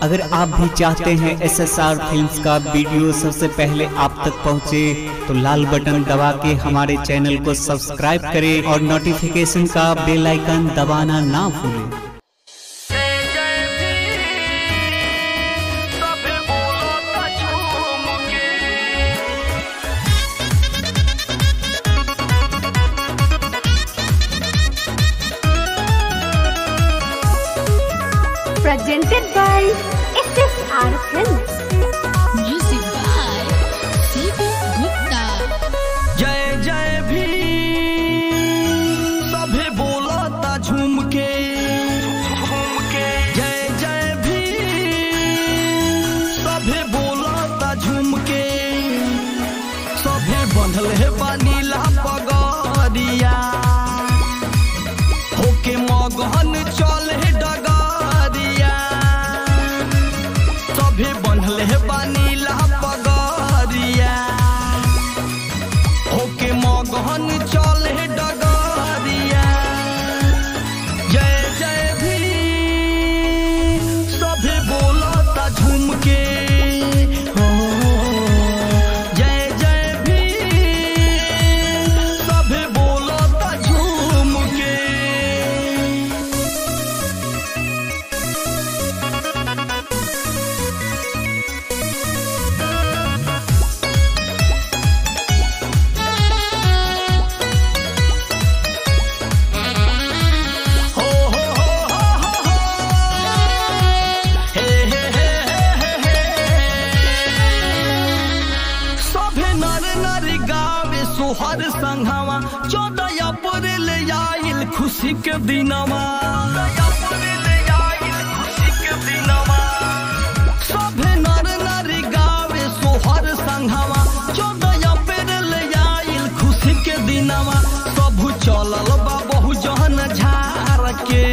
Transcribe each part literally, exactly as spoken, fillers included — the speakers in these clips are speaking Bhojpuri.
अगर आप भी चाहते हैं एस एस आर फिल्म्स का वीडियो सबसे पहले आप तक पहुंचे तो लाल बटन दबा के हमारे चैनल को सब्सक्राइब करें और नोटिफिकेशन का बेल आइकन दबाना ना भूलें। Presented by S S R Films. Music by C B Gupta. जय जय भीम सभे बोलता झूम के, जय जय भीम सभे बोलता झूम के, सभे बंधल है बनीला पगड़िया, होके मगहन चले डगा बंधले बनीला पगड़िया, होके मगहन चले डगरिया। जय जय भीम सभे बोलता झूम के, हो जय जय भीम सभे बोलता झूम के। हर संघवा चौदह अप्रैल आइल खुशी के दिनवा, सभे नर नारी गावे सोहर संघवा चौदह अप्रैल आइल खुशी के दिनवा। सबू चलल बा बहु जहन झार के,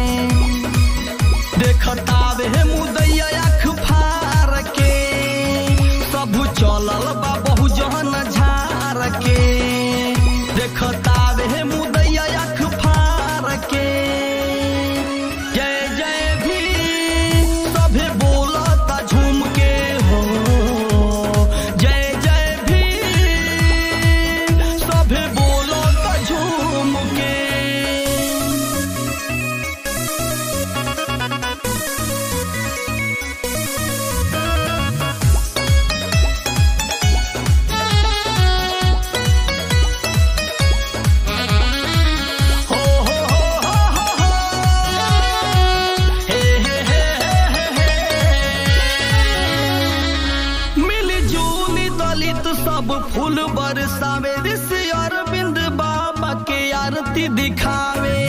देखता वे मुदैया आँख फार के, सबू चलल बा बहु जहन झार के, देखता वे मुदैया आँख फार के। जय जय भीम सभे बोलता झूम के, हो जय जय भीम सभे बोलता झूम के। सब फूल बरसावे ऋषि अरविंद बाबा के आरती दिखावे,